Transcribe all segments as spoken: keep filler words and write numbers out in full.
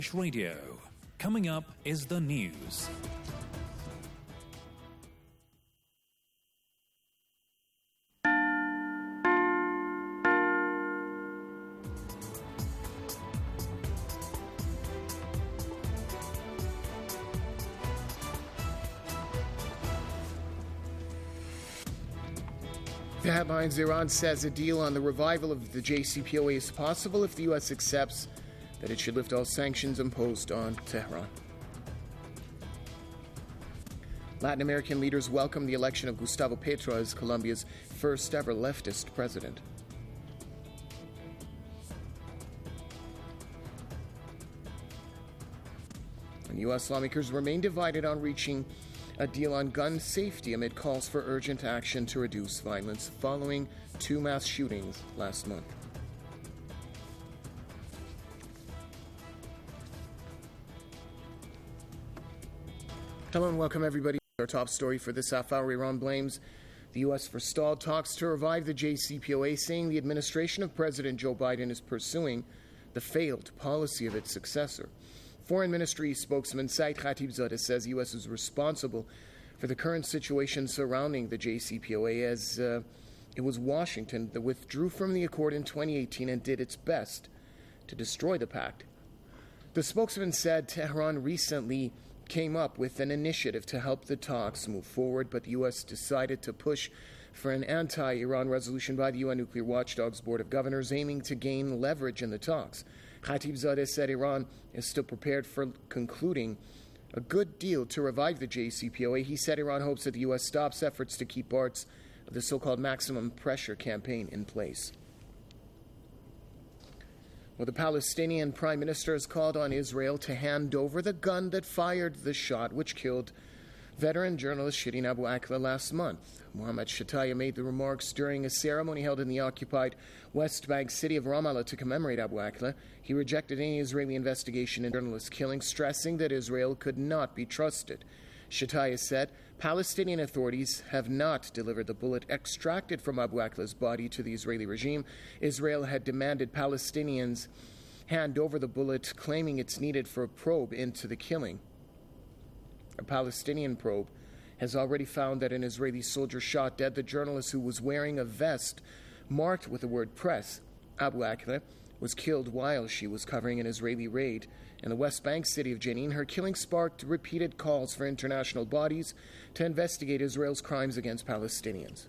Radio. Coming up is the news. The headlines: Iran says a deal on the revival of the J C P O A is possible if the U S accepts that it should lift all sanctions imposed on Tehran. Latin American leaders welcome the election of Gustavo Petro as Colombia's first ever leftist president. And U S lawmakers remain divided on reaching a deal on gun safety amid calls for urgent action to reduce violence following two mass shootings last month. Hello and welcome everybody. Our top story for this half hour: Iran blames the U S for stalled talks to revive the J C P O A, saying the administration of President Joe Biden is pursuing the failed policy of its successor. Foreign Ministry spokesman Saeed Khatibzadeh says the U S is responsible for the current situation surrounding the J C P O A, as uh, it was Washington that withdrew from the accord in twenty eighteen and did its best to destroy the pact. The spokesman said Tehran recently came up with an initiative to help the talks move forward, but the U S decided to push for an anti-Iran resolution by the U N Nuclear Watchdog's Board of Governors, aiming to gain leverage in the talks. Khatibzadeh said Iran is still prepared for concluding a good deal to revive the J C P O A. He said Iran hopes that the U S stops efforts to keep parts of the so-called maximum pressure campaign in place. Well, the Palestinian Prime Minister has called on Israel to hand over the gun that fired the shot which killed veteran journalist Shireen Abu Akleh last month. Mohammed Shataya made the remarks during a ceremony held in the occupied West Bank city of Ramallah to commemorate Abu Akleh. He rejected any Israeli investigation into journalist killing, stressing that Israel could not be trusted. Shataya said Palestinian authorities have not delivered the bullet extracted from Abu Akleh's body to the Israeli regime. Israel had demanded Palestinians hand over the bullet, claiming it's needed for a probe into the killing. A Palestinian probe has already found that an Israeli soldier shot dead the journalist who was wearing a vest marked with the word press. Abu Akleh was killed while she was covering an Israeli raid in the West Bank city of Jenin. Her killing sparked repeated calls for international bodies to investigate Israel's crimes against Palestinians.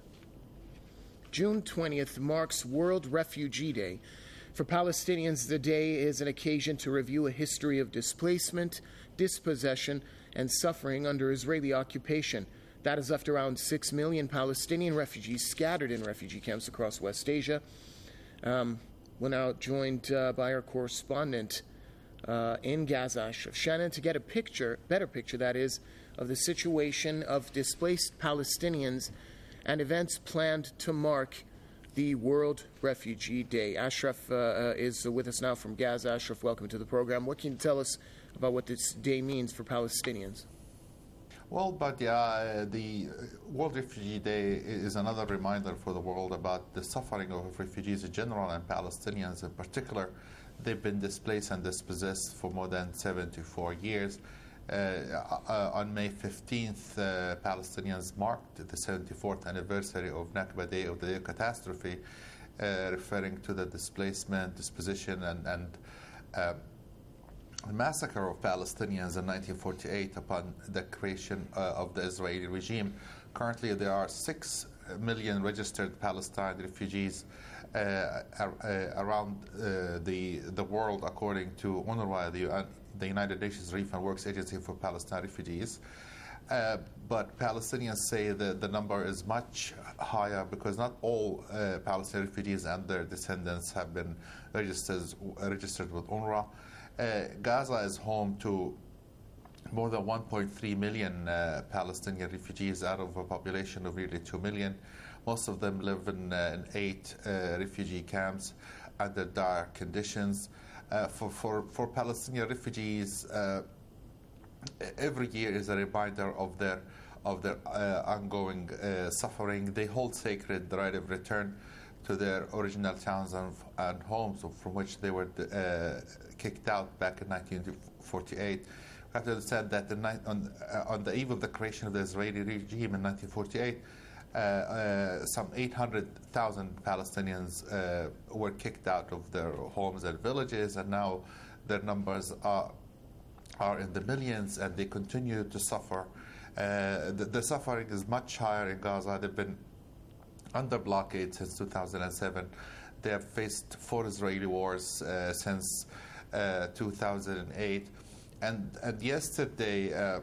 June twentieth marks World Refugee Day. For Palestinians, the day is an occasion to review a history of displacement, dispossession, and suffering under Israeli occupation. That has left around six million Palestinian refugees scattered in refugee camps across West Asia. Um, we're now joined uh, by our correspondent uh, in Gaza, Ashraf Shannon, to get a picture, better picture that is, of the situation of displaced Palestinians and events planned to mark the World Refugee Day. Ashraf uh, uh, is with us now from Gaza. Ashraf, welcome to the program. What can you tell us about what this day means for Palestinians? Well, but yeah, the World Refugee Day is another reminder for the world about the suffering of refugees in general and Palestinians in particular. They've been displaced and dispossessed for more than seventy-four years. Uh, uh, on May fifteenth, uh, Palestinians marked the seventy-fourth anniversary of Nakba Day, of the catastrophe, uh, referring to the displacement, disposition, and, and uh, massacre of Palestinians in nineteen forty-eight upon the creation uh, of the Israeli regime. Currently, there are six million registered Palestinian refugees uh, uh, around uh, the the world, according to UNRWA, the, U N, the United Nations Relief and Works Agency for Palestinian Refugees. Uh, but Palestinians say that the number is much higher because not all uh, Palestinian refugees and their descendants have been registered registered with UNRWA. Uh, Gaza is home to more than one point three million uh, Palestinian refugees out of a population of nearly two million. Most of them live in, uh, in eight uh, refugee camps under dire conditions. Uh, for, for, for Palestinian refugees, uh, every year is a reminder of their of their uh, ongoing uh, suffering. They hold sacred the right of return to their original towns and, and homes from which they were uh, kicked out back in nineteen forty-eight. We have to understand that the night, on, uh, on the eve of the creation of the Israeli regime in nineteen forty-eight, uh, uh, some eight hundred thousand Palestinians uh, were kicked out of their homes and villages, and now their numbers are are in the millions, and they continue to suffer. Uh, the, the suffering is much higher in Gaza. They've been under blockade since two thousand seven. They have faced four Israeli wars uh, since uh, two thousand eight. And, and yesterday, uh,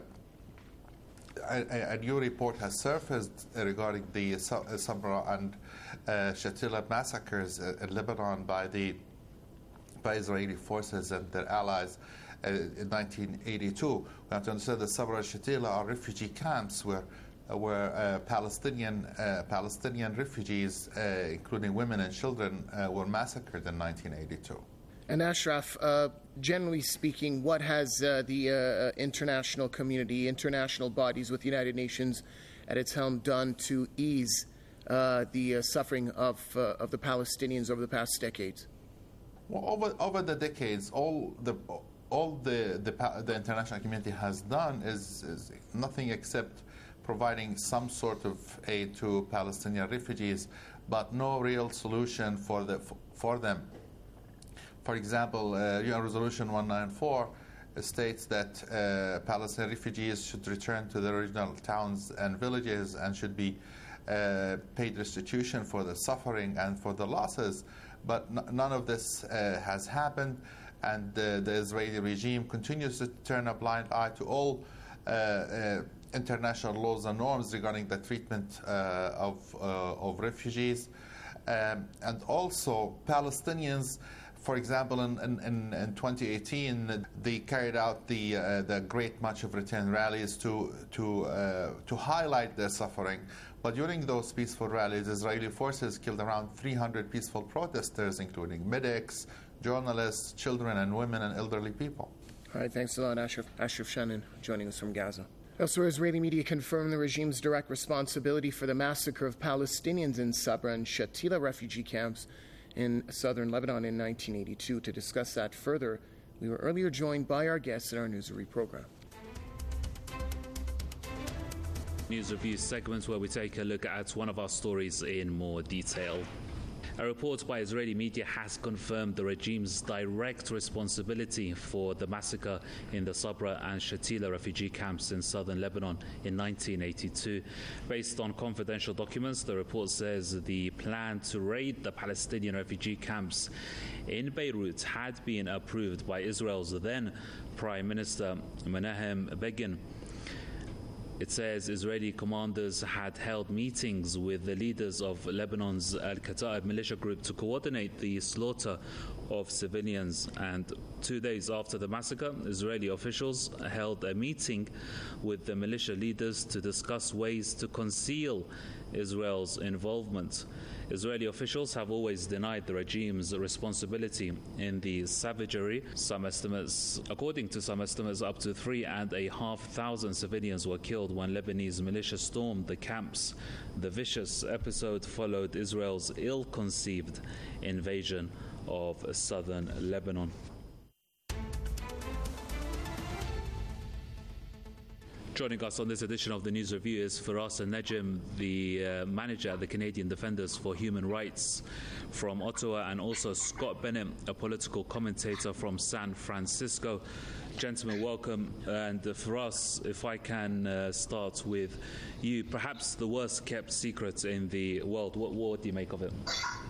a, a new report has surfaced regarding the Sabra and uh, Shatila massacres in Lebanon by the by Israeli forces and their allies uh, in nineteen eighty-two. We have to understand that Sabra and Shatila are refugee camps where where uh, Palestinian uh, Palestinian refugees, uh, including women and children, uh, were massacred in nineteen eighty-two. And Ashraf, uh, generally speaking, what has uh, the uh, international community, international bodies with the United Nations at its helm done to ease uh, the uh, suffering of uh, of the Palestinians over the past decades? Well, over over the decades, all the all the the, the international community has done is, is nothing except providing some sort of aid to Palestinian refugees, but no real solution for the for them. For example, uh, U N Resolution one ninety-four states that uh, Palestinian refugees should return to their original towns and villages and should be uh, paid restitution for the suffering and for the losses. But n- none of this uh, has happened, and uh, the Israeli regime continues to turn a blind eye to all uh, uh, international laws and norms regarding the treatment uh, of, uh, of refugees. Um, and also, Palestinians, for example, in, in, in twenty eighteen, they carried out the uh, the Great March of Return rallies to to uh, to highlight their suffering. But during those peaceful rallies, Israeli forces killed around three hundred peaceful protesters, including medics, journalists, children and women and elderly people. All right, thanks a lot, Ashraf. Ashraf Shannon joining us from Gaza. Elsewhere, Israeli media confirmed the regime's direct responsibility for the massacre of Palestinians in Sabra and Shatila refugee camps in southern Lebanon in nineteen eighty-two. To discuss that further, we were earlier joined by our guests in our News Review program. News Review segment where we take a look at one of our stories in more detail. A report by Israeli media has confirmed the regime's direct responsibility for the massacre in the Sabra and Shatila refugee camps in southern Lebanon in nineteen eighty-two. Based on confidential documents, the report says the plan to raid the Palestinian refugee camps in Beirut had been approved by Israel's then Prime Minister Menachem Begin. It says Israeli commanders had held meetings with the leaders of Lebanon's Al-Kataib militia group to coordinate the slaughter of civilians. And two days after the massacre, Israeli officials held a meeting with the militia leaders to discuss ways to conceal Israel's involvement. Israeli officials have always denied the regime's responsibility in the savagery. Some estimates, according to some estimates, up to three and a half thousand civilians were killed when Lebanese militia stormed the camps. The vicious episode followed Israel's ill-conceived invasion of southern Lebanon. Joining us on this edition of the News Review is Firas Najim, the uh, manager at the Canadian Defenders for Human Rights from Ottawa, and also Scott Bennett, a political commentator from San Francisco. Gentlemen, welcome. And uh, Firas, if I can uh, start with you, perhaps the worst kept secret in the world. What, what do you make of it?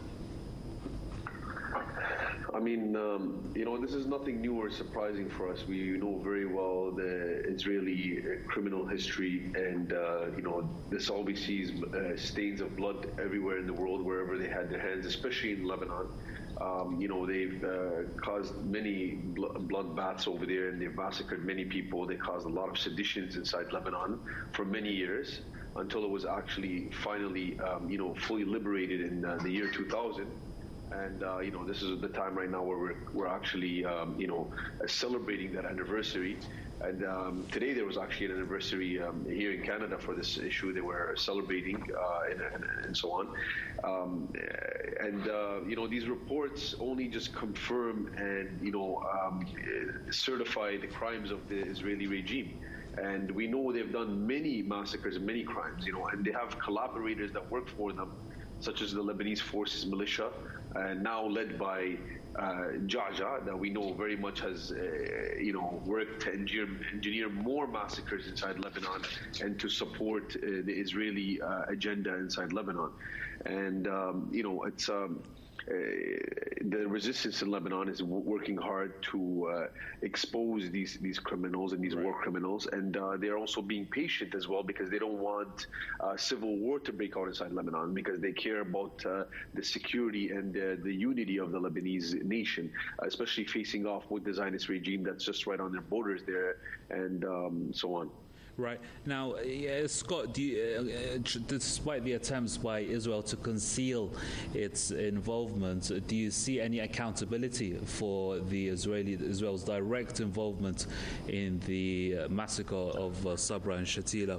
I mean, um, you know, this is nothing new or surprising for us. We know very well the Israeli criminal history, and, uh, you know, this always sees uh, stains of blood everywhere in the world, wherever they had their hands, especially in Lebanon. Um, you know, they've uh, caused many bl- bloodbaths over there, and they've massacred many people. They caused a lot of seditions inside Lebanon for many years, until it was actually finally, um, you know, fully liberated in uh, the year two thousand. And, uh, you know, this is the time right now where we're, we're actually, um, you know, uh, celebrating that anniversary. And um, today there was actually an anniversary um, here in Canada for this issue. They were celebrating uh, and, and, and so on. Um, and, uh, you know, these reports only just confirm and, you know, um, certify the crimes of the Israeli regime. And we know they've done many massacres and many crimes, you know, and they have collaborators that work for them, such as the Lebanese Forces Militia, uh, now led by uh, Jaja, that we know very much has, uh, you know, worked to engineer, engineer more massacres inside Lebanon and to support uh, the Israeli uh, agenda inside Lebanon. And, um, you know, it's... Um, Uh, the resistance in Lebanon is w- working hard to uh, expose these these criminals and these right. war criminals, and uh, they're also being patient as well because they don't want uh, civil war to break out inside Lebanon because they care about uh, the security and uh, the unity of the Lebanese nation, especially facing off with the Zionist regime that's just right on their borders there, and um, so on. Right. Now, uh, Scott, do you, uh, uh, despite the attempts by Israel to conceal its involvement, do you see any accountability for the Israeli Israel's direct involvement in the uh, massacre of uh, Sabra and Shatila?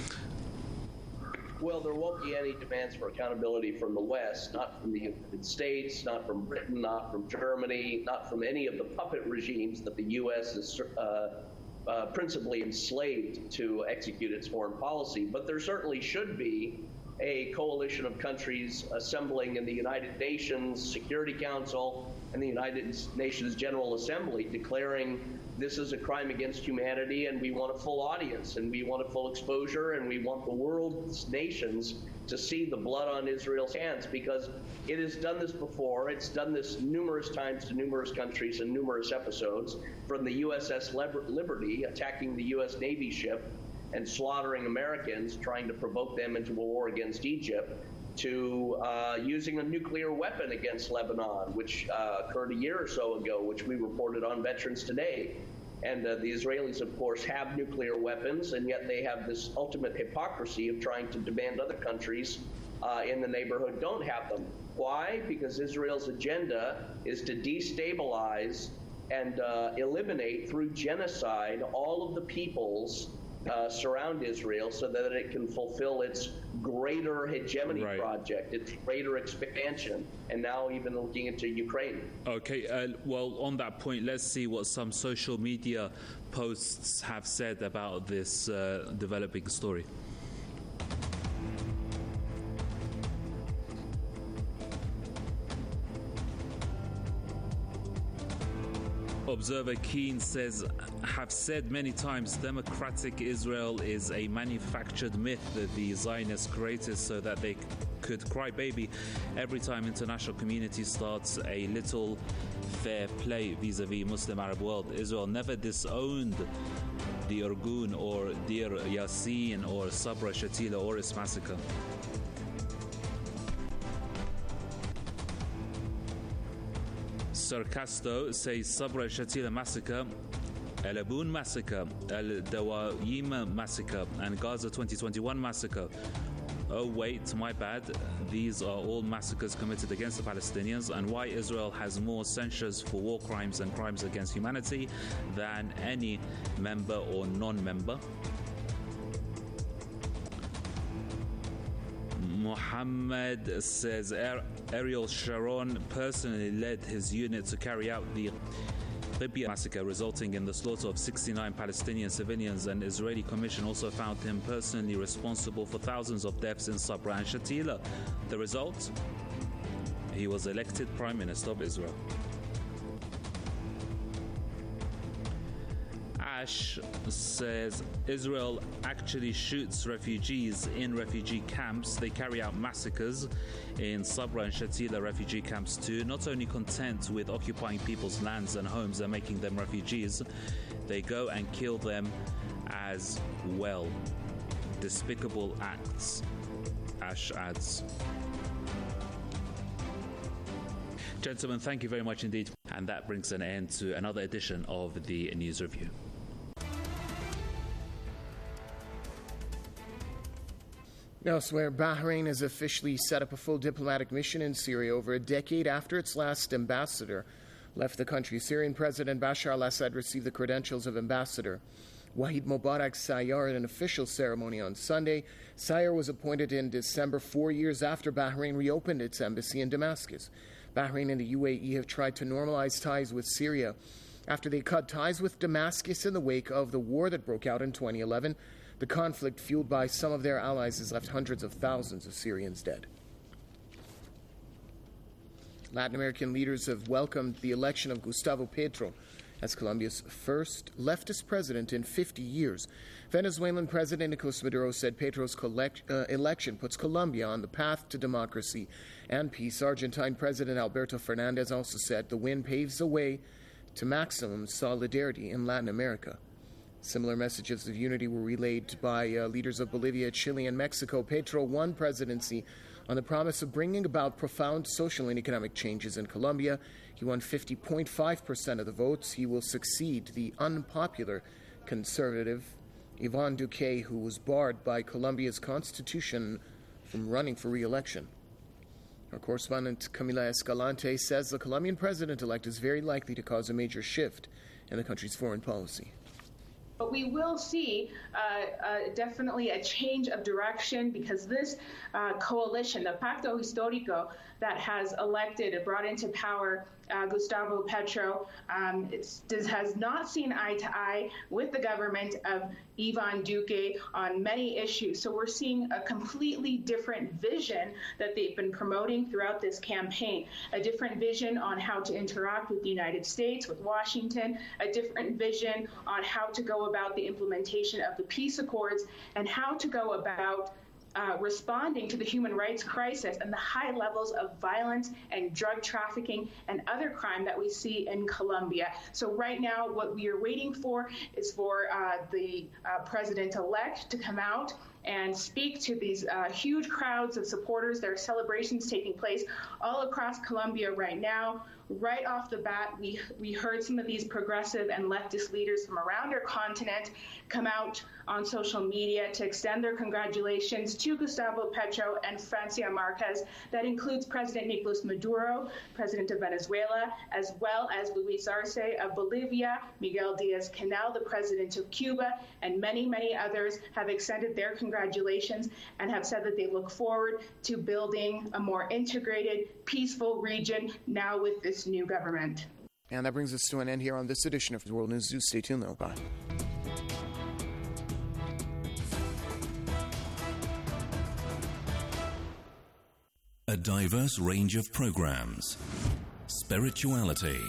Well, there won't be any demands for accountability from the West, not from the United States, not from Britain, not from Germany, not from any of the puppet regimes that the U S is uh, Uh, principally enslaved to execute its foreign policy. But there certainly should be a coalition of countries assembling in the United Nations Security Council and the United Nations General Assembly declaring this is a crime against humanity and we want a full audience and we want a full exposure and we want the world's nations to see the blood on Israel's hands because it has done this before. It's done this numerous times to numerous countries in numerous episodes, from the U S S Liberty attacking the U S Navy ship and slaughtering Americans, trying to provoke them into a war against Egypt, to uh, using a nuclear weapon against Lebanon, which uh, occurred a year or so ago, which we reported on Veterans Today. And uh, the Israelis, of course, have nuclear weapons, and yet they have this ultimate hypocrisy of trying to demand other countries uh, in the neighborhood don't have them. Why? Because Israel's agenda is to destabilize and uh, eliminate through genocide all of the peoples Uh, surround Israel so that it can fulfill its greater hegemony right. project, its greater expansion, and now even looking into Ukraine. Okay, uh, well, on that point, let's see what some social media posts have said about this uh, developing story. Observer Keane says, have said many times, democratic Israel is a manufactured myth that the Zionists created so that they could cry baby every time international community starts a little fair play vis-a-vis Muslim Arab world. Israel never disowned the Irgun or Deir Yassin or Sabra Shatila or its massacre. Sarcasto says Sabra Shatila massacre, El Aboun massacre, El Dawayim massacre, and Gaza twenty twenty-one massacre. Oh wait, my bad. These are all massacres committed against the Palestinians, and why Israel has more censures for war crimes and crimes against humanity than any member or non-member. Mohammed says Ariel Sharon personally led his unit to carry out the Libya massacre, resulting in the slaughter of sixty-nine Palestinian civilians, and Israeli Commission also found him personally responsible for thousands of deaths in Sabra and Shatila. The result? He was elected Prime Minister of Israel. Ash says Israel actually shoots refugees in refugee camps. They carry out massacres in Sabra and Shatila refugee camps too. Not only content with occupying people's lands and homes and making them refugees, they go and kill them as well. Despicable acts, Ash adds. Gentlemen, thank you very much indeed. And that brings an end to another edition of the News Review. Elsewhere, Bahrain has officially set up a full diplomatic mission in Syria over a decade after its last ambassador left the country. Syrian President Bashar al-Assad received the credentials of ambassador. Wahid Mubarak Sayyar at an official ceremony on Sunday. Sayyar was appointed in December, four years after Bahrain reopened its embassy in Damascus. Bahrain and the U A E have tried to normalize ties with Syria after they cut ties with Damascus in the wake of the war that broke out in twenty eleven. The conflict, fueled by some of their allies, has left hundreds of thousands of Syrians dead. Latin American leaders have welcomed the election of Gustavo Petro as Colombia's first leftist president in fifty years. Venezuelan President Nicolas Maduro said Petro's collect, uh, election puts Colombia on the path to democracy and peace. Argentine President Alberto Fernandez also said the win paves the way to maximum solidarity in Latin America. Similar messages of unity were relayed by uh, leaders of Bolivia, Chile, and Mexico. Petro won presidency on the promise of bringing about profound social and economic changes in Colombia. He won fifty point five percent of the votes. He will succeed the unpopular conservative Ivan Duque, who was barred by Colombia's constitution from running for re-election. Our correspondent Camila Escalante says the Colombian president-elect is very likely to cause a major shift in the country's foreign policy. But we will see uh, uh, definitely a change of direction because this uh, coalition, the Pacto Histórico, that has elected and brought into power uh, Gustavo Petro, um, it's, has not seen eye to eye with the government of Ivan Duque on many issues. So we're seeing a completely different vision that they've been promoting throughout this campaign, a different vision on how to interact with the United States, with Washington, a different vision on how to go about the implementation of the peace accords and how to go about Uh, responding to the human rights crisis and the high levels of violence and drug trafficking and other crime that we see in Colombia. So right now, what we are waiting for is for uh, the uh, president-elect to come out and speak to these uh, huge crowds of supporters. There are celebrations taking place all across Colombia right now. Right off the bat, we we heard some of these progressive and leftist leaders from around our continent come out on social media to extend their congratulations to Gustavo Petro and Francia Marquez. That includes President Nicolas Maduro, President of Venezuela, as well as Luis Arce of Bolivia, Miguel Diaz-Canel, the President of Cuba, and many, many others have extended their congratulations and have said that they look forward to building a more integrated, peaceful region now with this new government. And that brings us to an end here on this edition of World News Zoo. Stay tuned, though. Bye. A diverse range of programs. Spirituality.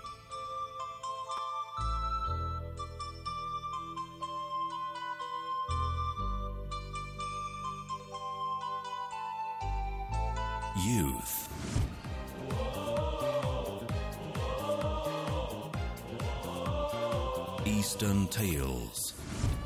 Youth. Eastern Tales.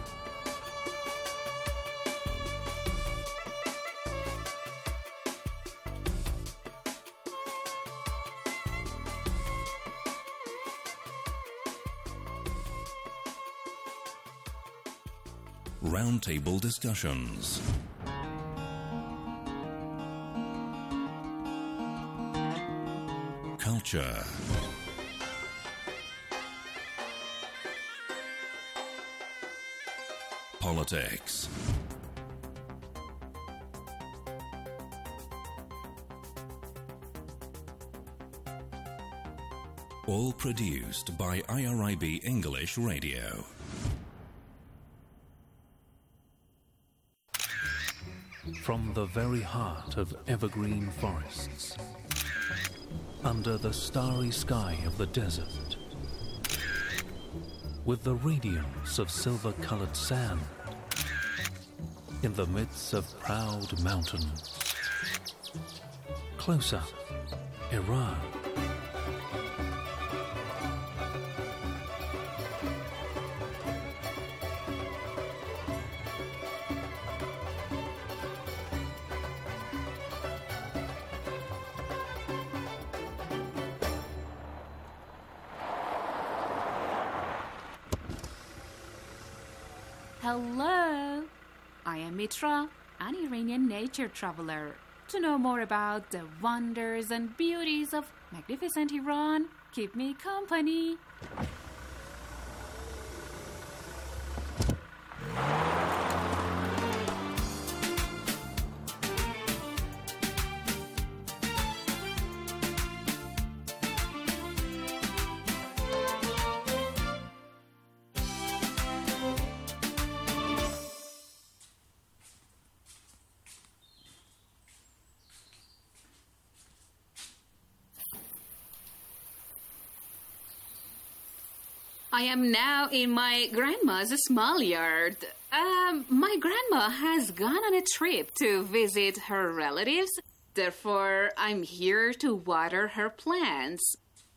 Roundtable discussions. Culture. Politics. All produced by I R I B English Radio. From the very heart of evergreen forests, under the starry sky of the desert, with the radiance of silver-colored sand, in the midst of proud mountains. Close up, Iran. Hello, I am Mitra, an Iranian nature traveler. To know more about the wonders and beauties of magnificent Iran, keep me company. I am now in my grandma's small yard. Um, my grandma has gone on a trip to visit her relatives. Therefore, I'm here to water her plants.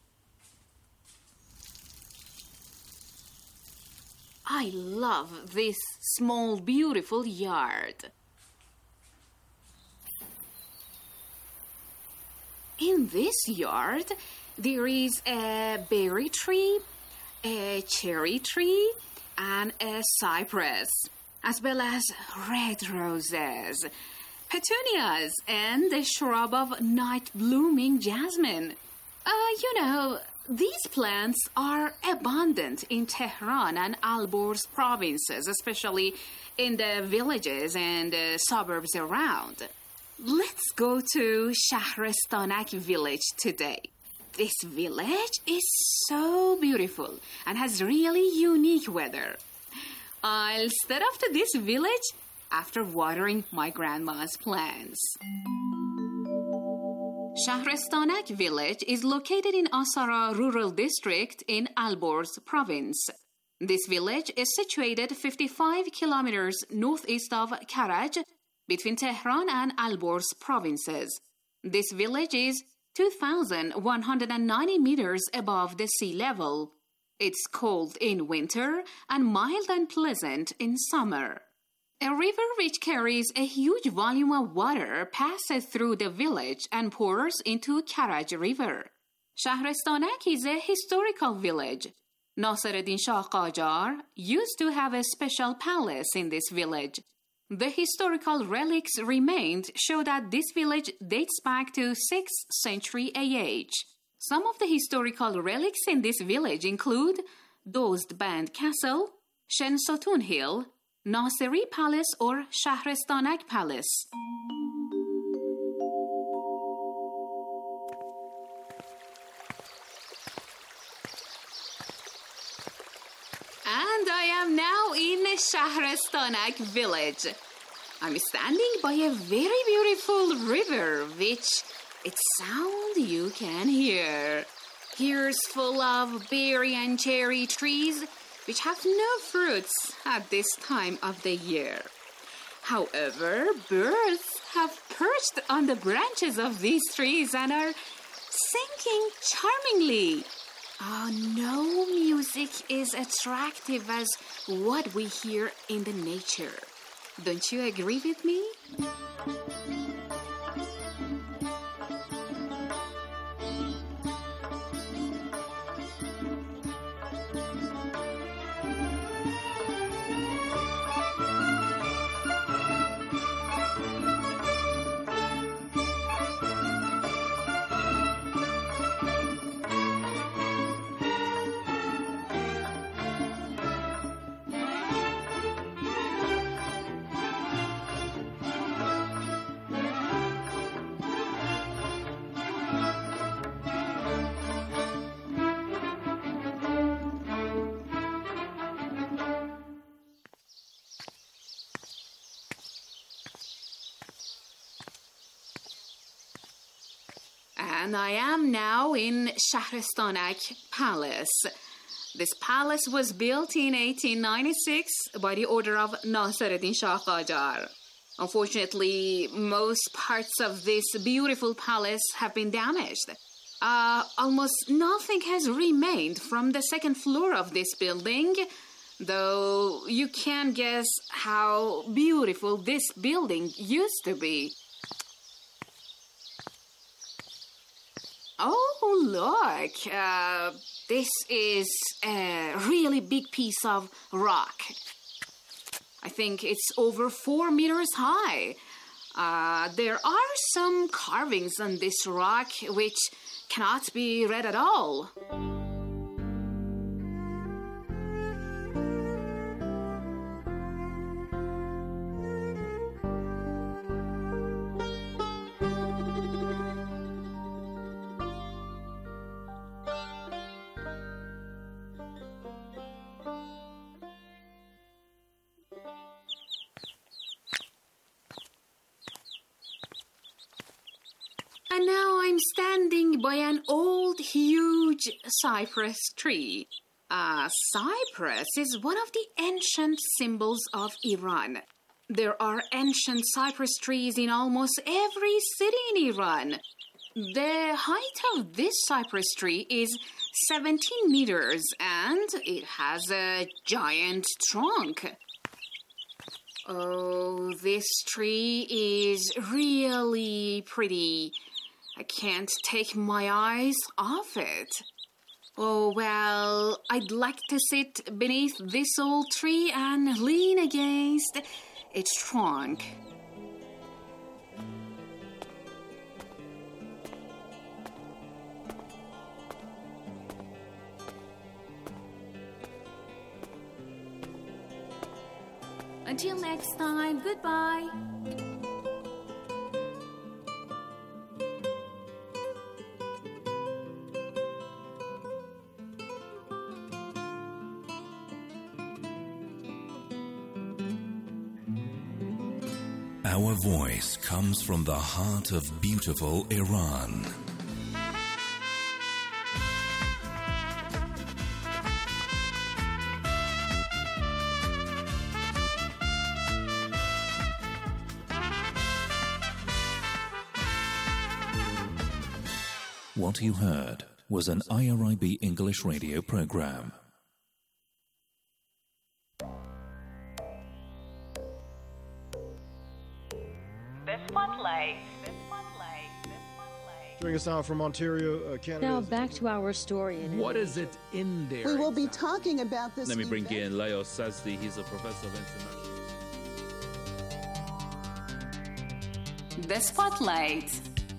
I love this small, beautiful yard. In this yard, there is a berry tree, a cherry tree, and a cypress, as well as red roses, petunias, and the shrub of night-blooming jasmine. Uh, you know, these plants are abundant in Tehran and Alborz provinces, especially in the villages and uh, suburbs around. Let's go to Shahristanak village today. This village is so beautiful and has really unique weather. I'll step off to this village after watering my grandma's plants. Shahristanak village is located in Asara rural district in Alborz province. This village is situated fifty-five kilometers northeast of Karaj, between Tehran and Alborz provinces. This village is two thousand one hundred ninety meters above the sea level. It's cold in winter and mild and pleasant in summer. A river which carries a huge volume of water passes through the village and pours into Karaj River. Shahristanak is a historical village. Nasiruddin Shah Qajar used to have a special palace in this village. The historical relics remained show that this village dates back to sixth century A H. Some of the historical relics in this village include Dozdband Castle, Shensotun Hill, Nasiri Palace or Shahristanak Palace. And I am now in Shahristanak village. I'm standing by a very beautiful river, which its sound you can hear. Here's full of berry and cherry trees, which have no fruits at this time of the year. However, birds have perched on the branches of these trees and are singing charmingly. Oh, no music is attractive as what we hear in the nature. Don't you agree with me? And I am now in Shahristanak Palace. This palace was built in eighteen ninety-six by the order of Nasiruddin Shah Qajar. Unfortunately, most parts of this beautiful palace have been damaged. Uh, almost nothing has remained from the second floor of this building, though you can guess how beautiful this building used to be. Oh, look, uh, this is a really big piece of rock. I think it's over four meters high. Uh, there are some carvings on this rock which cannot be read at all. And now I'm standing by an old, huge cypress tree. Uh, cypress is one of the ancient symbols of Iran. There are ancient cypress trees in almost every city in Iran. The height of this cypress tree is seventeen meters, and it has a giant trunk. Oh, this tree is really pretty. I can't take my eyes off it. Oh, well, I'd like to sit beneath this old tree and lean against its trunk. Until next time, goodbye. Our voice comes from the heart of beautiful Iran. What you heard was an I R I B English radio program. Joining us now from Ontario, uh, Canada. Now back to our story. In what is it in there? We will be talking about this. Let me bring in Leo Sazdi. He's a professor of international. The Spotlight.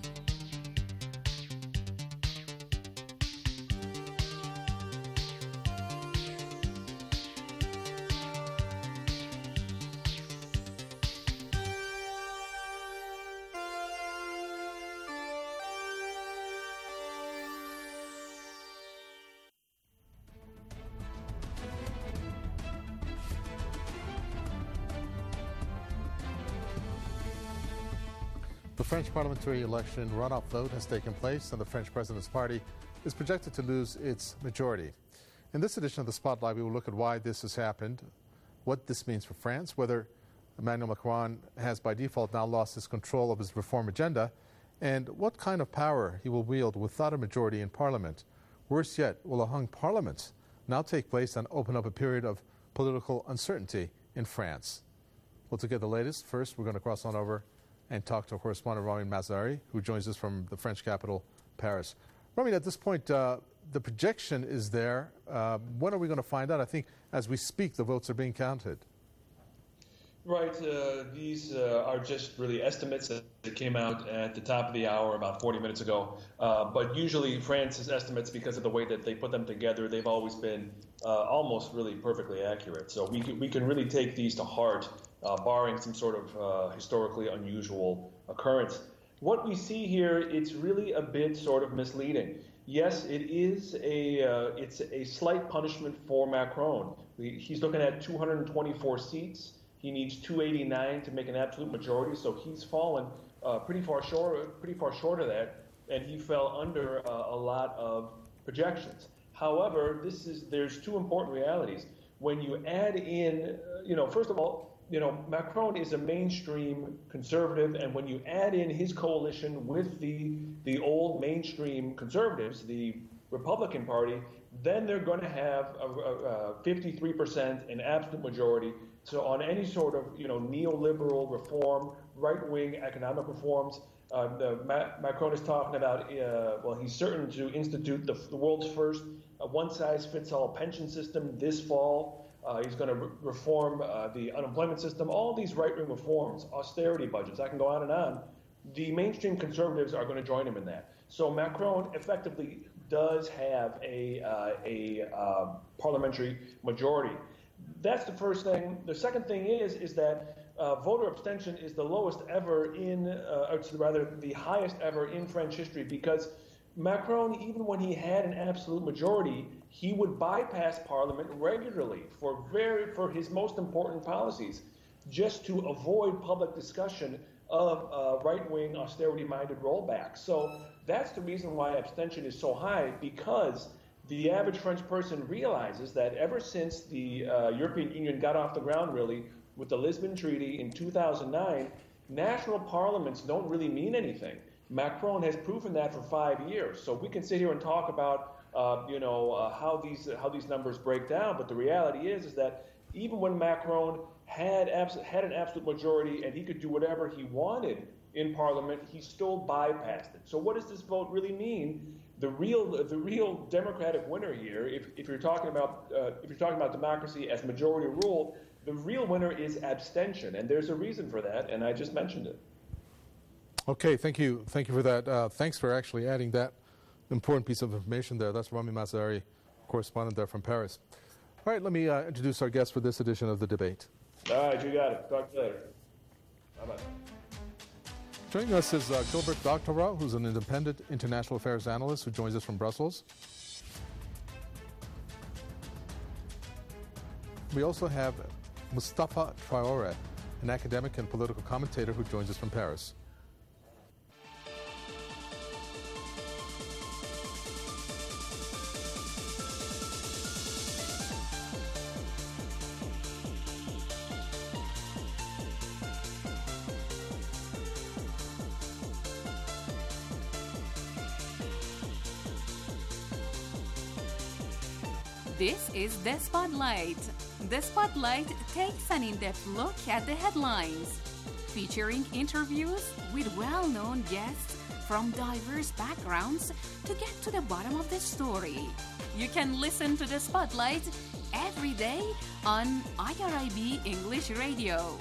The French parliamentary election runoff vote has taken place, and the French President's Party is projected to lose its majority. In this edition of the Spotlight, we will look at why this has happened, what this means for France, whether Emmanuel Macron has by default now lost his control of his reform agenda, and what kind of power he will wield without a majority in Parliament. Worse yet, will a hung Parliament now take place and open up a period of political uncertainty in France? Well, to get the latest, first we're going to cross on over and talk to our correspondent Ramin Mazari, who joins us from the French capital, Paris. Ramin, at this point, uh, the projection is there. Uh, when are we going to find out? I think as we speak, the votes are being counted. Right. Uh, these uh, are just really estimates that came out at the top of the hour about forty minutes ago. Uh, but usually France's estimates, because of the way that they put them together, they've always been uh, almost really perfectly accurate. So we can, we can really take these to heart, uh, barring some sort of uh, historically unusual occurrence. What we see here, it's really a bit sort of misleading. Yes, it is a uh, it's a slight punishment for Macron. We, he's looking at two hundred twenty-four seats. He needs two eighty-nine to make an absolute majority, so he's fallen uh, pretty far short, pretty far short of that, and he fell under uh, a lot of projections. However, this is there's two important realities. When you add in, uh, you know, first of all, you know, Macron is a mainstream conservative, and when you add in his coalition with the the old mainstream conservatives, the Republican Party, then they're going to have a, a, a fifty-three percent, an absolute majority. So on any sort of, you know, neoliberal reform, right-wing economic reforms, uh, the, Ma- Macron is talking about, uh, well, he's certain to institute the, the world's first uh, one-size-fits-all pension system this fall. Uh, he's going to re- reform uh, the unemployment system, all these right-wing reforms, austerity budgets, I can go on and on. The mainstream conservatives are going to join him in that. So Macron effectively does have a, uh, a uh, parliamentary majority. That's the first thing. The second thing is, is that uh, voter abstention is the lowest ever in, uh, or rather the highest ever in French history, because Macron, even when he had an absolute majority, he would bypass Parliament regularly for very for his most important policies, just to avoid public discussion of uh, right-wing austerity-minded rollbacks. So that's the reason why abstention is so high, because the average French person realizes that ever since the uh, European Union got off the ground, really, with the Lisbon Treaty in two thousand nine, national parliaments don't really mean anything. Macron has proven that for five years. So we can sit here and talk about, uh, you know, uh, how these uh, how these numbers break down. But the reality is, is that even when Macron had abs- had an absolute majority and he could do whatever he wanted in Parliament, he still bypassed it. So what does this vote really mean? The real the real Democratic winner here, if, if you're talking about uh, if you're talking about democracy as majority rule, the real winner is abstention, and there's a reason for that, and I just mentioned it. Okay, thank you. Thank you for that. Uh, thanks for actually adding that important piece of information there. That's Rami Mazari, correspondent there from Paris. All right, let me uh, introduce our guest for this edition of the debate. All right, you got it. Talk to you later. Bye-bye. Joining us is uh, Gilbert Doctorow, who's an independent international affairs analyst who joins us from Brussels. We also have Mustafa Traore, an academic and political commentator who joins us from Paris. This is The Spotlight. The Spotlight takes an in-depth look at the headlines, featuring interviews with well-known guests from diverse backgrounds to get to the bottom of the story. You can listen to The Spotlight every day on I R I B English Radio.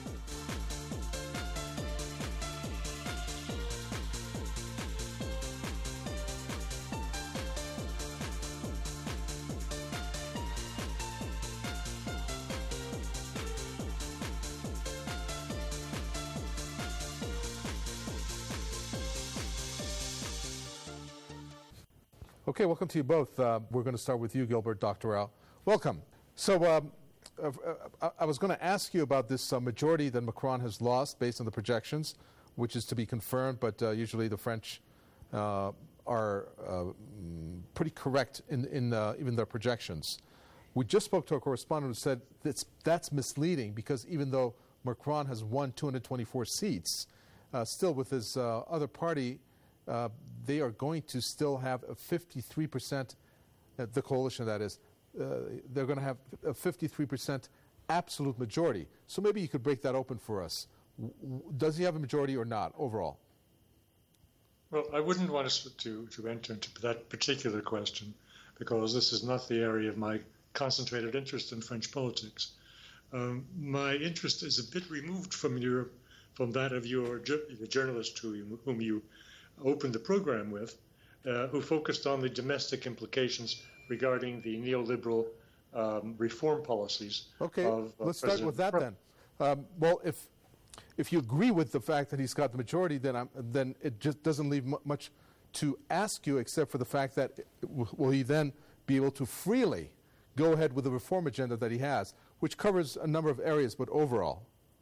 Okay, welcome to you both. Uh, we're going to start with you, Gilbert Doctorow. Welcome. So um, uh, uh, I was going to ask you about this uh, majority that Macron has lost based on the projections, which is to be confirmed, but uh, usually the French uh, are uh, pretty correct in, in uh, even their projections. We just spoke to a correspondent who said that's, that's misleading because even though Macron has won two hundred twenty-four seats, uh, still with his uh, other party, Uh, they are going to still have a fifty-three percent, uh, the coalition that is, uh, they're going to have a fifty-three percent absolute majority. So maybe you could break that open for us. W- does he have a majority or not overall? Well, I wouldn't want us to, to enter into that particular question because this is not the area of my concentrated interest in French politics. Um, my interest is a bit removed from your, from that of your ju- the journalist who you, whom you opened the program with, uh, who focused on the domestic implications regarding the neoliberal um, reform policies. Okay, of, uh, let's start President with that Trump. then. Um, well, if if you agree with the fact that he's got the majority, then I'm, then it just doesn't leave m- much to ask you except for the fact that it, w- will he then be able to freely go ahead with the reform agenda that he has, which covers a number of areas, but overall?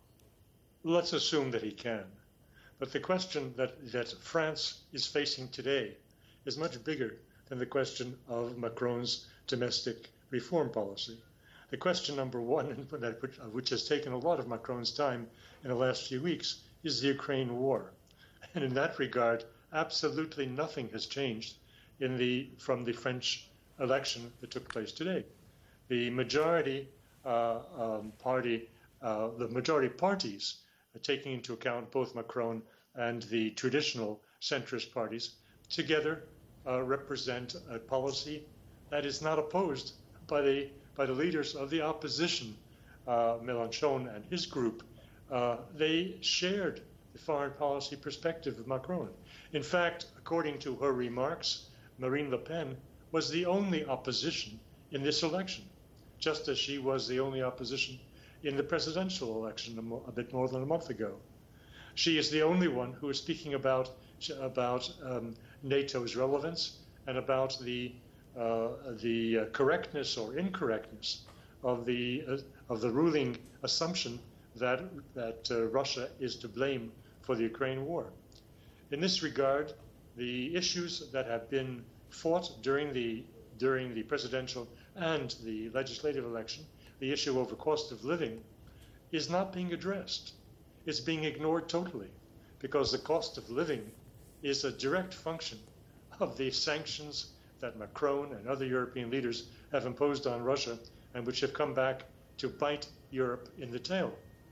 Let's assume that he can. But the question that, that France is facing today is much bigger than the question of Macron's domestic reform policy. The question number one, which has taken a lot of Macron's time in the last few weeks, is the Ukraine war. And in that regard, absolutely nothing has changed in the, from the French election that took place today. The majority uh, um, party, uh, the majority parties, uh, taking into account both Macron and the traditional centrist parties, together uh, represent a policy that is not opposed by the by the leaders of the opposition, uh, Mélenchon and his group, uh, they shared the foreign policy perspective of Macron. In fact, according to her remarks, Marine Le Pen was the only opposition in this election, just as she was the only opposition in the presidential election a, mo- a bit more than a month ago. She is the only one who is speaking about, about um, NATO's relevance and about the, uh, the uh, correctness or incorrectness of the, uh, of the ruling assumption that, that uh, Russia is to blame for the Ukraine war. In this regard, the issues that have been fought during the, during the presidential and the legislative election, the issue over cost of living, is not being addressed. It's being ignored totally, because the cost of living is a direct function of the sanctions that Macron and other European leaders have imposed on Russia and which have come back to bite Europe in the tail.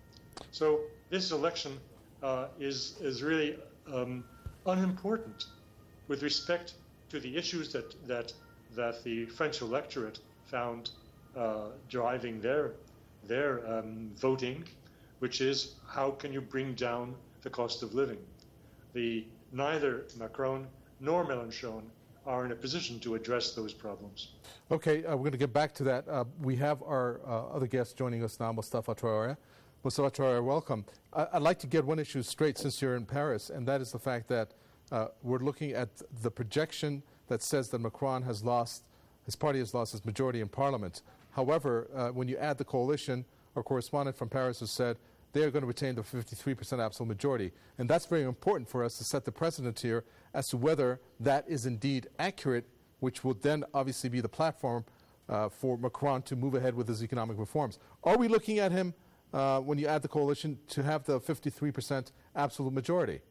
So this election uh, is, is really um, unimportant with respect to the issues that, that, that the French electorate found uh, driving their, their um, voting, which is how can you bring down the cost of living. The, neither Macron nor Mélenchon are in a position to address those problems. Okay, uh, we're going to get back to that. Uh, we have our uh, other guest joining us now, Mustafa Traoré. Mustafa Traoré, welcome. I- I'd like to get one issue straight since you're in Paris, and that is the fact that uh, we're looking at the projection that says that Macron has lost, his party has lost its majority in Parliament. However, uh, when you add the coalition, our correspondent from Paris has said they are going to retain the fifty-three percent absolute majority. And that's very important for us to set the precedent here as to whether that is indeed accurate, which will then obviously be the platform uh, for Macron to move ahead with his economic reforms. Are we looking at him, uh, when you add the coalition, to have the fifty-three percent absolute majority?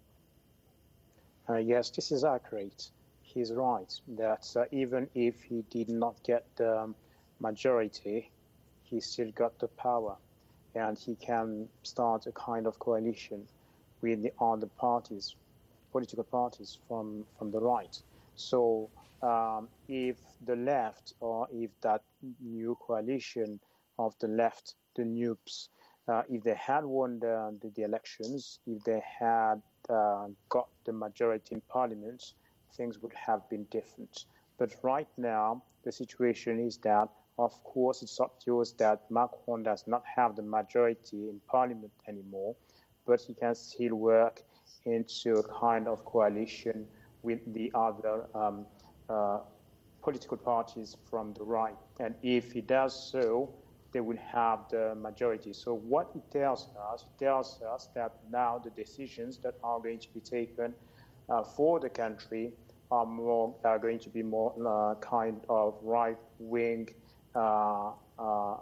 Uh, yes, this is accurate. He's right that uh, even if he did not get the majority, he still got the power, and he can start a kind of coalition with the other parties, political parties from, from the right. So um, if the left, or if that new coalition of the left, the Nupes, uh, if they had won the, the, the elections, if they had uh, got the majority in parliament, things would have been different. But right now, the situation is that, of course, it's obvious that Macron does not have the majority in parliament anymore, but he can still work into a kind of coalition with the other um, uh, political parties from the right. And if he does so, they will have the majority. So what it tells us, it tells us that now the decisions that are going to be taken uh, for the country are more are going to be more uh, kind of right-wing uh, uh,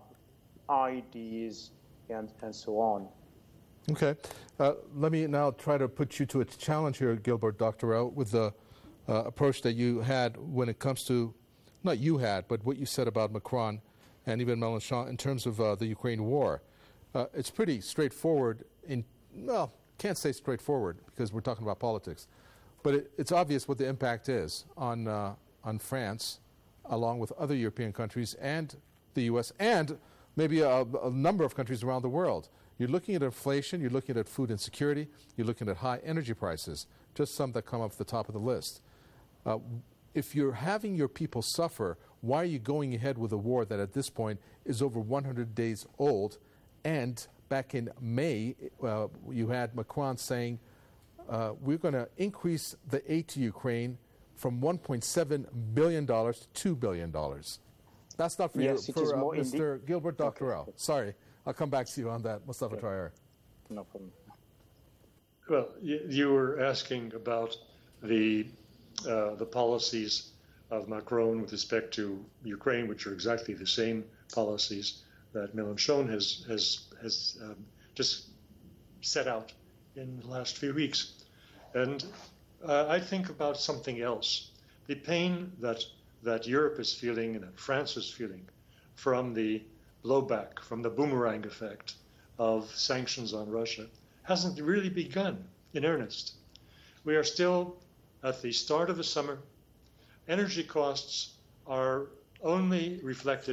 ideas and, and so on. Okay. Uh, let me now try to put you to a challenge here, Gilbert Doctorow, with the uh, approach that you had when it comes to, not you had, but what you said about Macron and even Mélenchon in terms of uh, the Ukraine war. Uh, it's pretty straightforward in, well, can't say straightforward because we're talking about politics, but it, it's obvious what the impact is on, uh, on France, along with other European countries and the U S and maybe a, a number of countries around the world. You're looking at inflation, you're looking at food insecurity, you're looking at high energy prices, just some that come up at the top of the list. Uh, if you're having your people suffer, why are you going ahead with a war that at this point is over one hundred days old? And back in May, uh, you had Macron saying, uh, we're going to increase the aid to Ukraine from one point seven billion dollars to two billion dollars. That's not for yes, you, it is for uh, more Mister indi- Gilbert Doctorow. Okay. Sorry, I'll come back to you on that, Mustafa Okay. Traoré. No problem. Well, you, you were asking about the uh, the policies of Macron with respect to Ukraine, which are exactly the same policies that Mélenchon has has has um, just set out in the last few weeks. And uh, I think about something else: the pain that that Europe is feeling and that France is feeling from the blowback, from the boomerang effect of sanctions on Russia, hasn't really begun in earnest. We are still at the start of the summer. Energy costs are only reflected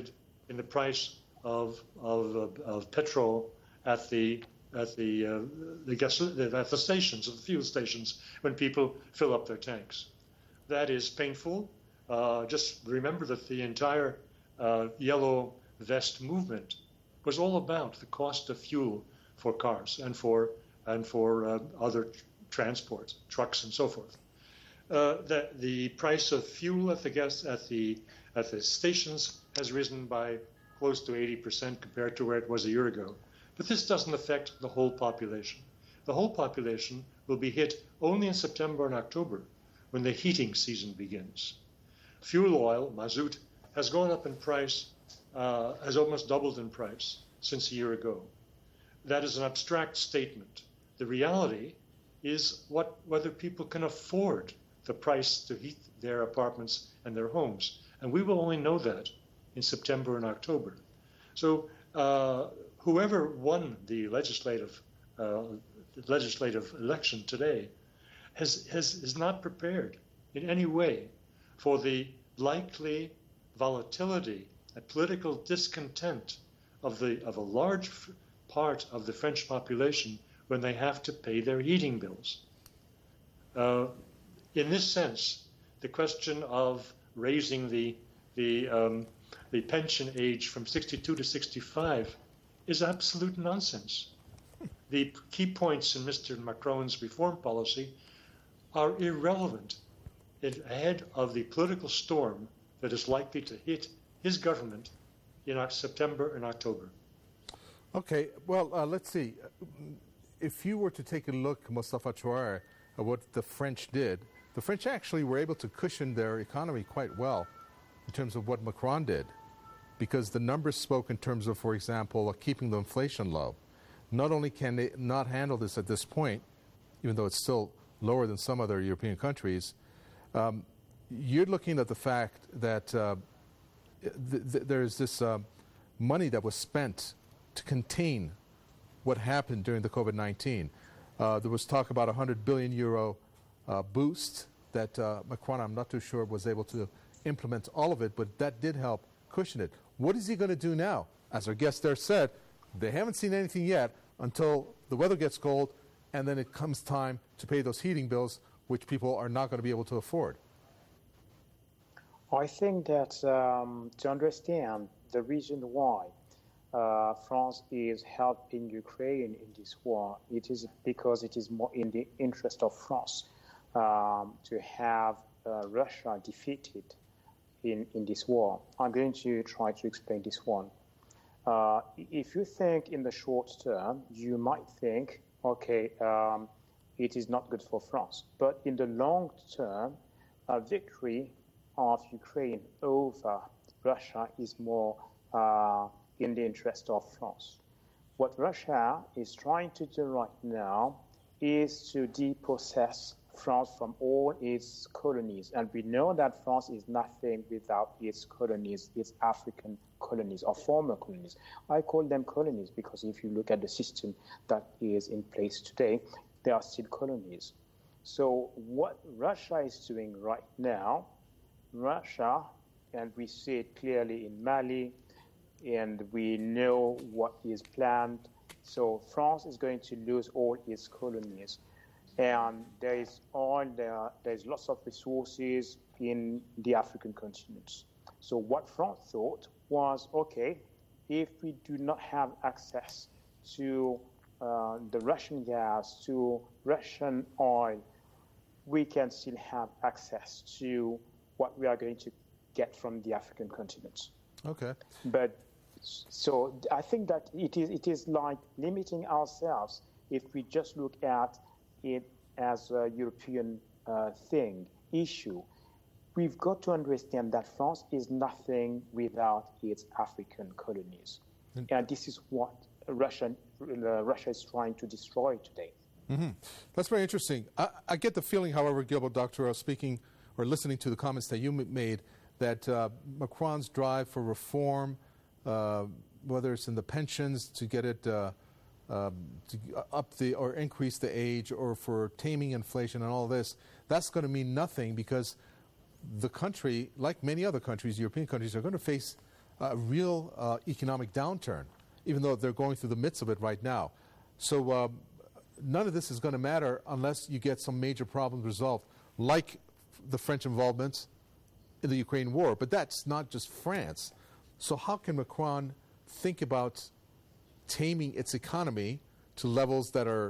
in the price of of, uh, of petrol at the at the uh, the gas at the stations, at the fuel stations, when people fill up their tanks. That is painful. Uh, just remember that the entire uh, yellow vest movement was all about the cost of fuel for cars and for and for uh, other transport, trucks and so forth. Uh, that the price of fuel at the gas at the at the stations has risen by close to eighty percent compared to where it was a year ago. But this doesn't affect the whole population. The whole population will be hit only in September and October, when the heating season begins. Fuel oil, mazout, has gone up in price, uh, has almost doubled in price since a year ago. That is an abstract statement. The reality is what whether people can afford the price to heat their apartments and their homes. And we will only know that in September and October. So uh, whoever won the legislative uh, legislative election today has, has is not prepared in any way for the likely volatility and political discontent of the of a large f- part of the French population when they have to pay their heating bills. Uh, in this sense, the question of raising the the um, the pension age from sixty-two to sixty-five is absolute nonsense. The key points in Mister Macron's reform policy are irrelevant ahead of the political storm that is likely to hit his government in September and October. Okay, well, uh, let's see. If you were to take a look, Mostafa Chouair, at what the French did, the French actually were able to cushion their economy quite well in terms of what Macron did, because the numbers spoke in terms of, for example, uh, keeping the inflation low. Not only can they not handle this at this point, even though it's still lower than some other European countries, um, you're looking at the fact that uh, th- th- there's this uh, money that was spent to contain what happened during the COVID nineteen. Uh, there was talk about a one hundred billion euro uh, boost that uh, Macron, I'm not too sure, was able to implement all of it, but that did help cushion it. What is he going to do now? As our guest there said, they haven't seen anything yet until the weather gets cold, and then it comes time to pay those heating bills, which people are not going to be able to afford. I think that um, to understand the reason why uh, France is helping Ukraine in this war, it is because it is more in the interest of France um, to have uh, Russia defeated in, in this war. I'm going to try to explain this one. Uh, if you think in the short term, you might think, okay, um, it is not good for France. But in the long term, a victory of Ukraine over Russia is more uh, in the interest of France. What Russia is trying to do right now is to depossess France from all its colonies. And we know that France is nothing without its colonies, its African colonies or former colonies. I call them colonies because if you look at the system that is in place today, they are still colonies. So what Russia is doing right now, Russia, and we see it clearly in Mali, and we know what is planned. So France is going to lose all its colonies. And there is all there, there's lots of resources in the African continent. So what France thought was, okay, if we do not have access to uh, the Russian gas, to Russian oil, we can still have access to what we are going to get from the African continent. Okay. But so I think that it is it is like limiting ourselves if we just look at it as a European uh, thing, issue. We've got to understand that France is nothing without its African colonies. Mm-hmm. And this is what Russia, uh, Russia is trying to destroy today. Mm-hmm. That's very interesting. I, I get the feeling, however, Gilbert Doctorow, speaking or listening to the comments that you made, that uh, Macron's drive for reform, uh, whether it's in the pensions to get it uh, uh, to up the or increase the age, or for taming inflation and all this, that's going to mean nothing because the country, like many other countries, European countries, are going to face a real uh, economic downturn, even though they're going through the midst of it right now. So um, none of this is going to matter unless you get some major problems resolved, like the French involvement in the Ukraine war. But that's not just France. So how can Macron think about taming its economy to levels that are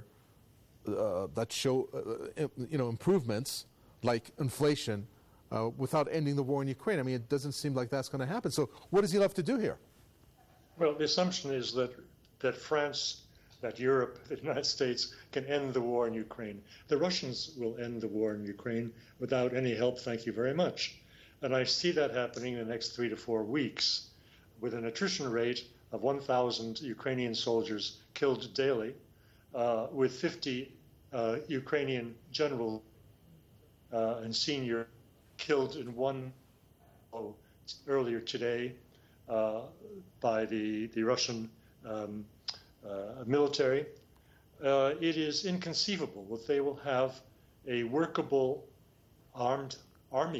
uh, that show uh, you know improvements like inflation uh, without ending the war in Ukraine? I mean, it doesn't seem like that's going to happen. So what does he love to do here? Well, the assumption is that that France, that Europe, the United States can end the war in Ukraine. The Russians will end the war in Ukraine without any help, thank you very much. And I see that happening in the next three to four weeks with an attrition rate of one thousand Ukrainian soldiers killed daily, uh, with fifty uh, Ukrainian generals uh, and senior killed in one oh, earlier today uh, by the, the Russian um, uh, military. Uh, it is inconceivable that they will have a workable armed army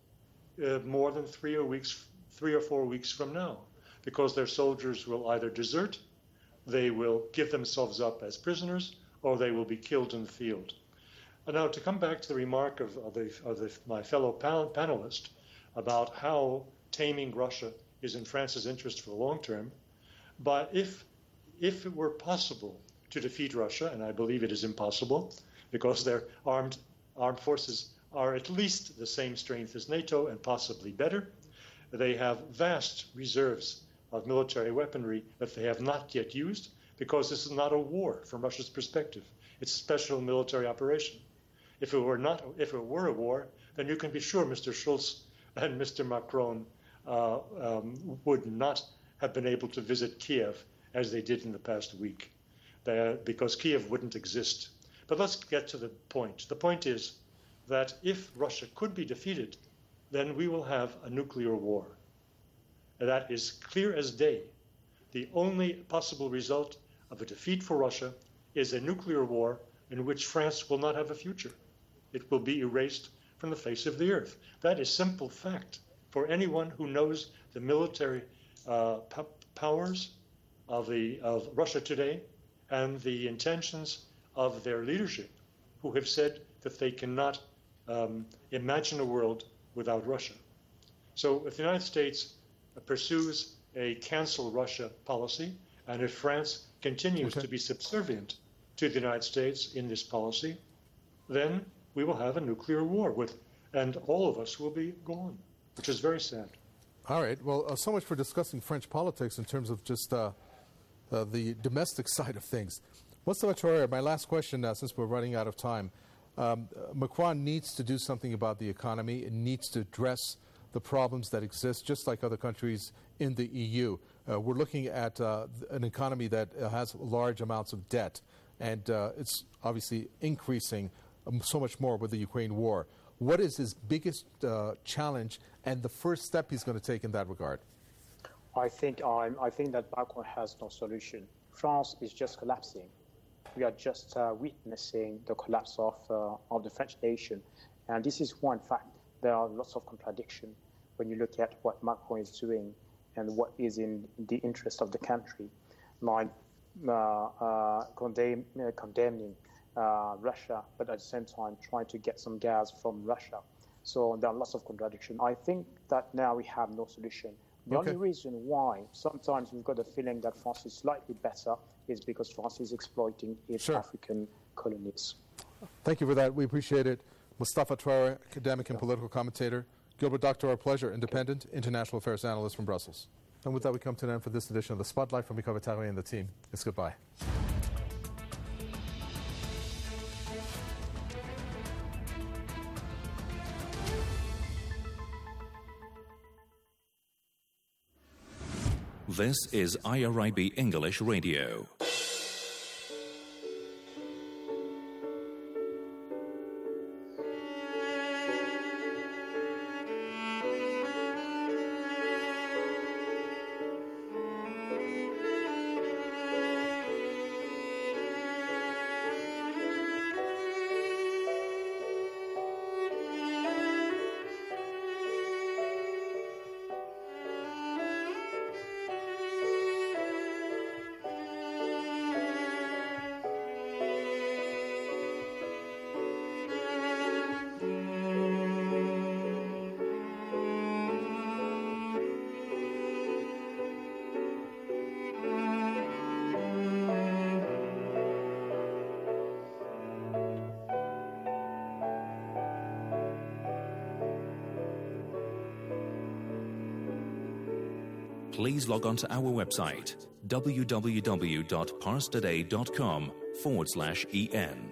uh, more than three or weeks, three or four weeks from now, because their soldiers will either desert, they will give themselves up as prisoners, or they will be killed in the field. And now, to come back to the remark of, of, the, of the, my fellow pan- panelist about how taming Russia is in France's interest for the long term, but if, if it were possible to defeat Russia, and I believe it is impossible, because their armed, armed forces are at least the same strength as NATO and possibly better, they have vast reserves of military weaponry that they have not yet used, because this is not a war from Russia's perspective. It's a special military operation. If it were not, if it were a war, then you can be sure Mister Schulz and Mister Macron uh, um, would not have been able to visit Kiev as they did in the past week, they, because Kiev wouldn't exist. But let's get to the point. The point is that if Russia could be defeated, then we will have a nuclear war. And that is clear as day. The only possible result of a defeat for Russia is a nuclear war in which France will not have a future. It will be erased from the face of the earth. That is simple fact for anyone who knows the military uh, p- powers of, the, of Russia today and the intentions of their leadership, who have said that they cannot um, imagine a world without Russia. So if the United States pursues a cancel Russia policy, and if France continues okay. to be subservient to the United States in this policy, then we will have a nuclear war, with, and all of us will be gone, which is very sad. All right. Well, uh, so much for discussing French politics in terms of just uh, uh, the domestic side of things. Mustafa Traoré, my last question, uh, since we're running out of time. Um, Macron needs to do something about the economy. It needs to address the problems that exist, just like other countries in the E U. Uh, we're looking at uh, an economy that uh, has large amounts of debt, and uh, it's obviously increasing um, so much more with the Ukraine war. What is his biggest uh, challenge and the first step he's going to take in that regard? I think I'm, I think that Macron has no solution. France is just collapsing. We are just uh, witnessing the collapse of uh, of the French nation, and this is one fact. There are lots of contradiction when you look at what Macron is doing and what is in the interest of the country, like uh, uh, condemn, uh, condemning uh, Russia, but at the same time trying to get some gas from Russia. So there are lots of contradiction. I think that now we have no solution. The okay. only reason why sometimes we've got the feeling that France is slightly better is because France is exploiting its sure. African colonies. Thank you for that. We appreciate it. Mustafa Traoré, academic and political commentator. Gilbert Doctor, our pleasure, independent international affairs analyst from Brussels. And with that, we come to an end for this edition of The Spotlight from Michael Vitale and the team. It's goodbye. This is I R I B English Radio. please log on to our website, www.parstoday.com forward slash en.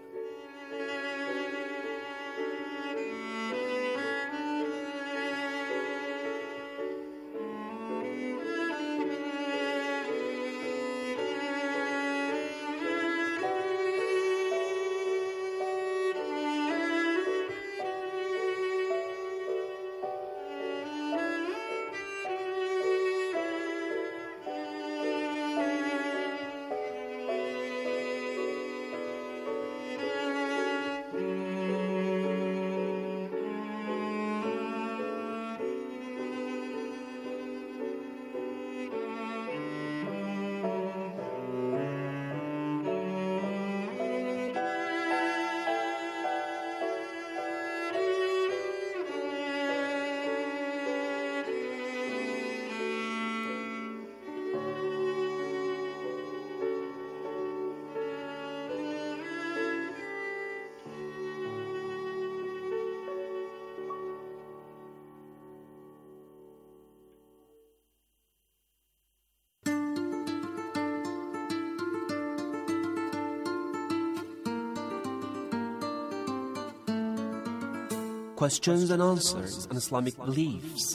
Questions and answers on Islamic beliefs.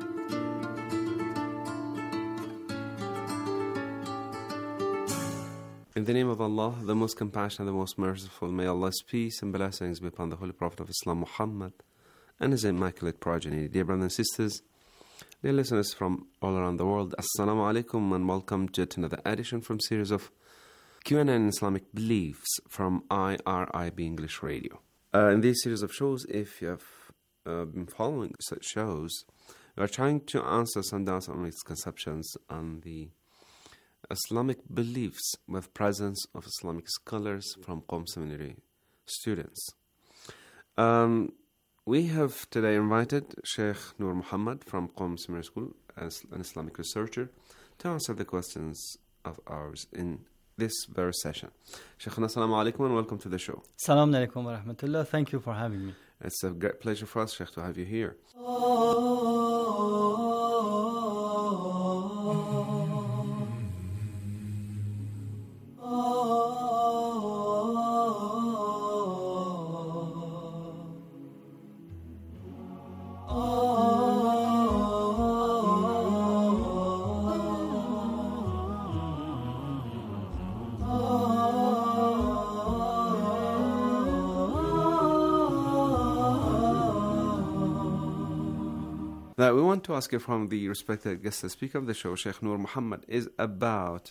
In the name of Allah, the most compassionate, the most merciful, may Allah's peace and blessings be upon the Holy Prophet of Islam, Muhammad, and his immaculate progeny. Dear brothers and sisters, dear listeners from all around the world, Assalamu alaikum and welcome to another edition from series of Q and A in Islamic Beliefs from I R I B English Radio. Uh, in this series of shows, if you have uh, been following such shows, we are trying to answer some doubts and misconceptions on the Islamic beliefs with presence of Islamic scholars from Qom Seminary students. Um, we have today invited Sheikh Noor Muhammad from Qom Seminary School, as an Islamic researcher, to answer the questions of ours in this very session. Shaykhana, assalamu alaikum and welcome to the show. Assalamu alaikum wa rahmatullah. Thank you for having me. It's a great pleasure for us, Sheikh, to have you here. That we want to ask you from the respected guest speaker of the show, Sheikh Noor Muhammad, is about,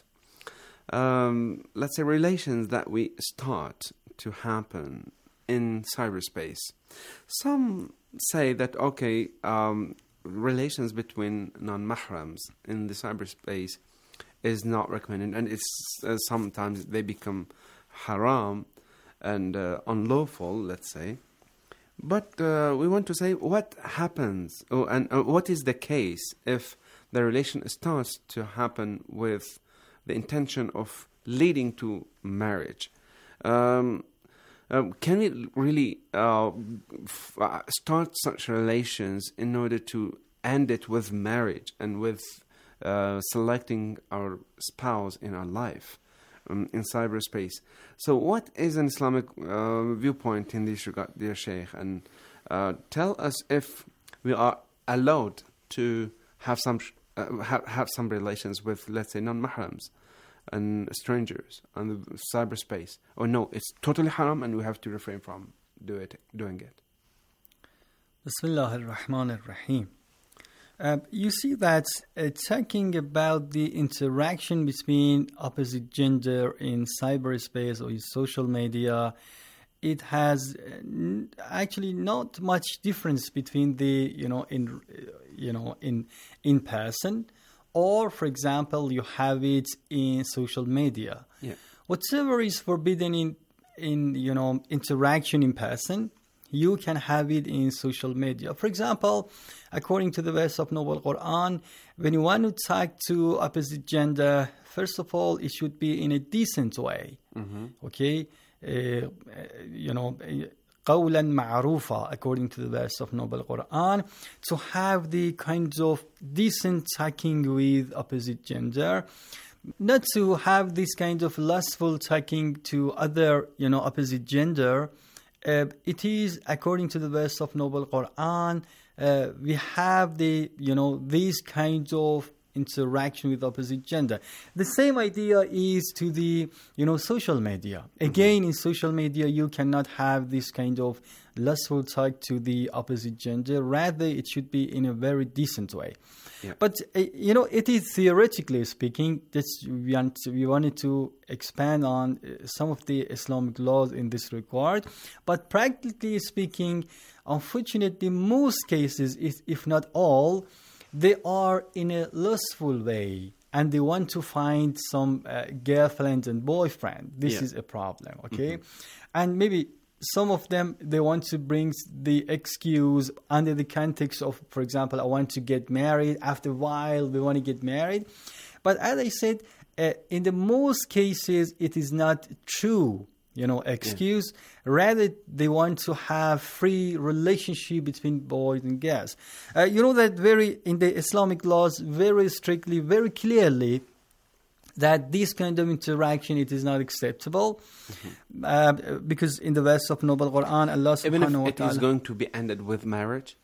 um, let's say, relations that we start to happen in cyberspace. Some say that, okay, um, relations between non-mahrams in the cyberspace is not recommended, and it's uh, sometimes they become haram and uh, unlawful, let's say. But uh, we want to say what happens, oh, and uh, what is the case if the relation starts to happen with the intention of leading to marriage. Um, uh, can we really uh, f- uh, start such relations in order to end it with marriage and with uh, selecting our spouse in our life? Um, in cyberspace. So what is an Islamic uh, viewpoint in this regard, dear Sheikh? And uh, tell us if we are allowed to have some uh, have, have some relations with, let's say, non-mahrams and strangers on the cyberspace. Or no, it's totally haram and we have to refrain from do it, doing it. Bismillah ar-Rahman ar-Rahim. Uh, you see that uh, talking about the interaction between opposite gender in cyberspace or in social media, it has uh, n- actually not much difference between the, you know, in, uh, you know, in in person, or for example, you have it in social media. Yeah. Whatever is forbidden in in you know interaction in person, you can have it in social media. For example, according to the verse of Noble Quran, when you want to talk to opposite gender, first of all, it should be in a decent way. Mm-hmm. Okay? Uh, you know, قَوْلًا مَعْرُوفًا, according to the verse of Noble Quran, to have the kind of decent talking with opposite gender, not to have this kind of lustful talking to other, you know, opposite gender. Uh, it is, according to the verse of Noble Quran, uh, we have the, you know, these kinds of interaction with opposite gender. The same idea is to the, you know, social media. Again, mm-hmm. in social media, you cannot have this kind of lustful talk to the opposite gender. Rather, it should be in a very decent way. Yeah. But, uh, you know, it is theoretically speaking, that we, want to, we wanted to expand on uh, some of the Islamic laws in this regard. But practically speaking, unfortunately, most cases, if, if not all, they are in a lustful way and they want to find some uh, girlfriend and boyfriend. This yeah. is a problem, okay? Mm-hmm. And maybe some of them, they want to bring the excuse under the context of, for example, I want to get married. After a while, they want to get married. But as I said, uh, in the most cases, it is not true, you know, excuse. Yeah. Rather, they want to have free relationship between boys and girls. Uh, you know that very in the Islamic laws, very strictly, very clearly, that this kind of interaction, it is not acceptable. Mm-hmm. Uh, because in the verse of Noble Quran, Allah subhanahu wa ta'ala... Even if it is going to be ended with marriage?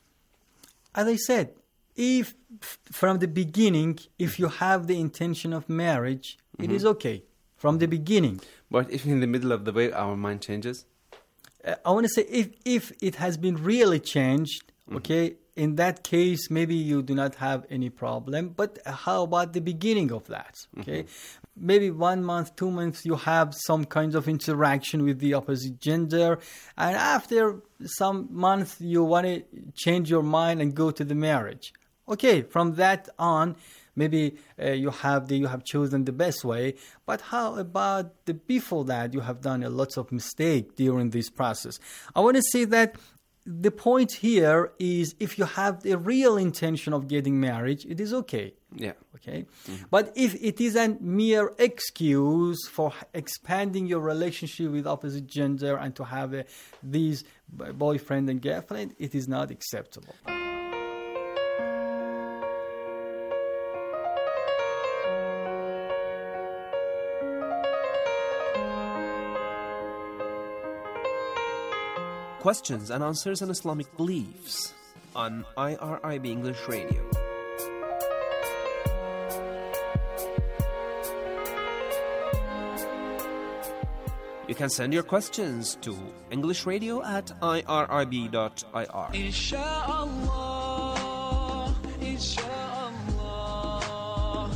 As I said, if from the beginning, if you have the intention of marriage, mm-hmm. it is okay. From the beginning. But if in the middle of the way our mind changes? Uh, I want to say if, if it has been really changed, mm-hmm. okay, in that case, maybe you do not have any problem. But how about the beginning of that? Okay, mm-hmm. maybe one month, two months, you have some kind of interaction with the opposite gender. And after some months, you want to change your mind and go to the marriage. Okay, from that on, maybe uh, you have the, you have chosen the best way, but how about the before that you have done a lot of mistake during this process? I want to say that the point here is if you have the real intention of getting married, it is okay. Yeah. Okay. Mm-hmm. But if it is a mere excuse for expanding your relationship with opposite gender and to have a, these boyfriend and girlfriend, it is not acceptable. Questions and answers on Islamic beliefs on I R I B English Radio. You can send your questions to English Radio at I R I B dot I R. Inshallah, inshallah,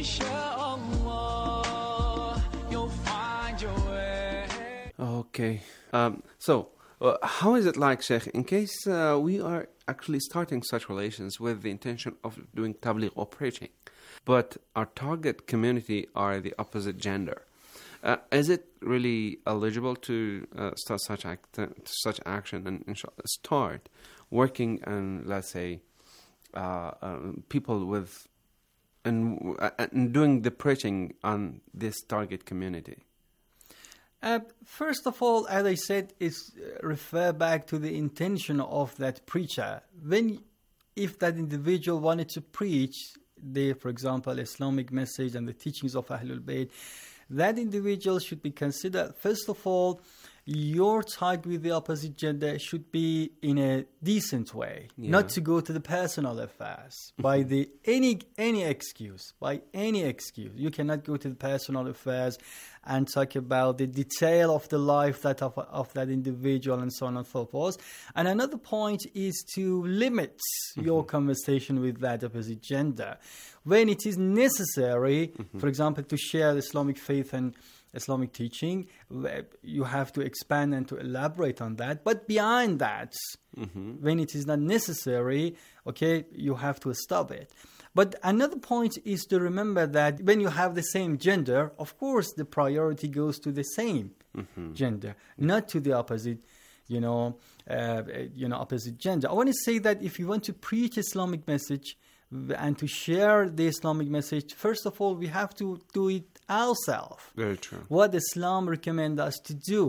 inshallah, you'll find your way. Okay. Um, so, Uh, how is it like, Sheikh, in case uh, we are actually starting such relations with the intention of doing tabligh or preaching, but our target community are the opposite gender? Uh, is it really eligible to uh, start such act, uh, such action and, and start working on, let's say, uh, uh, people with and, uh, and doing the preaching on this target community? Uh, first of all, as I said, is uh, refer back to the intention of that preacher. When, if that individual wanted to preach the, for example, Islamic message and the teachings of Ahlul Bayt, that individual should be considered, first of all, your talk with the opposite gender should be in a decent way, yeah. not to go to the personal affairs by the any any excuse, by any excuse. You cannot go to the personal affairs and talk about the detail of the life that of, of that individual and so on and so forth. And another point is to limit mm-hmm. your conversation with that opposite gender. When it is necessary, mm-hmm. for example, to share the Islamic faith and Islamic teaching, you have to expand and to elaborate on that. But beyond that, mm-hmm. when it is not necessary, okay, you have to stop it. But another point is to remember that when you have the same gender, of course, the priority goes to the same mm-hmm. gender, not to the opposite, you know, uh, you know, opposite gender. I want to say that if you want to preach Islamic message and to share the Islamic message, first of all, we have to do it ourselves. Very true. What Islam recommends us to do.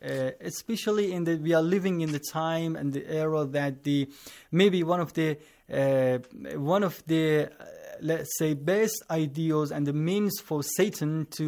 uh, especially in the we are living in the time and the era that the maybe one of the uh, one of the uh, let's say best ideas and the means for Satan to